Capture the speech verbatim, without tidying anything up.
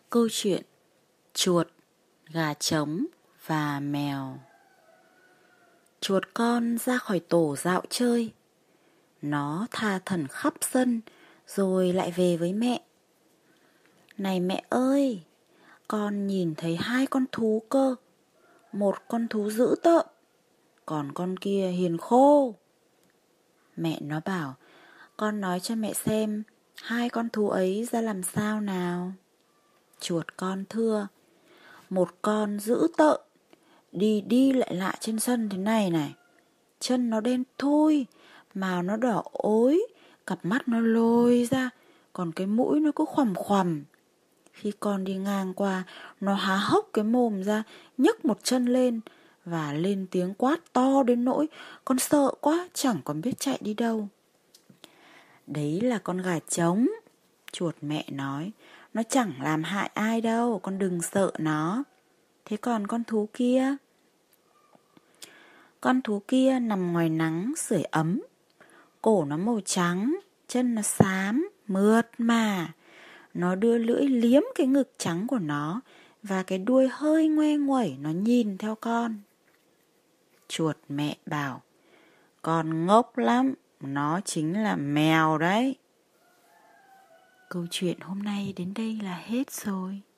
Câu chuyện chuột, gà trống và mèo. Chuột con ra khỏi tổ dạo chơi. Nó tha thẩn khắp sân rồi lại về với mẹ. Này mẹ ơi, con nhìn thấy hai con thú cơ. Một con thú dữ tợn, còn con kia hiền khô. Mẹ nó bảo, con nói cho mẹ xem hai con thú ấy ra làm sao nào. Chuột con thưa, một con dữ tợn, đi đi lại lại trên sân thế này này. Chân nó đen thui, màu nó đỏ ối, cặp mắt nó lồi ra, còn cái mũi nó cứ khoằm khoằm. Khi con đi ngang qua, nó há hốc cái mồm ra, nhấc một chân lên và lên tiếng quát to đến nỗi con sợ quá chẳng còn biết chạy đi đâu. Đấy là con gà trống, chuột mẹ nói. Nó chẳng làm hại ai đâu, con đừng sợ nó. Thế còn con thú kia? Con thú kia nằm ngoài nắng sưởi ấm. Cổ nó màu trắng, chân nó xám, mượt mà. Nó đưa lưỡi liếm cái ngực trắng của nó và cái đuôi hơi ngoe nguẩy nó nhìn theo con. Chuột mẹ bảo, con ngốc lắm, nó chính là mèo đấy. Câu chuyện hôm nay đến đây là hết rồi.